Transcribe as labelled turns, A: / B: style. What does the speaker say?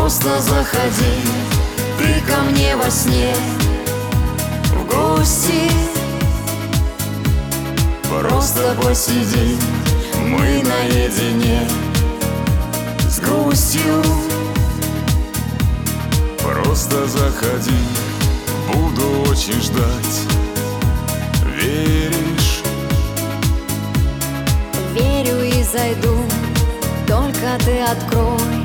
A: Просто заходи ты ко мне во сне в гости. Просто посидим мы наедине с грустью.
B: Просто заходи, буду очень ждать. Веришь?
A: Верю и зайду, только ты открой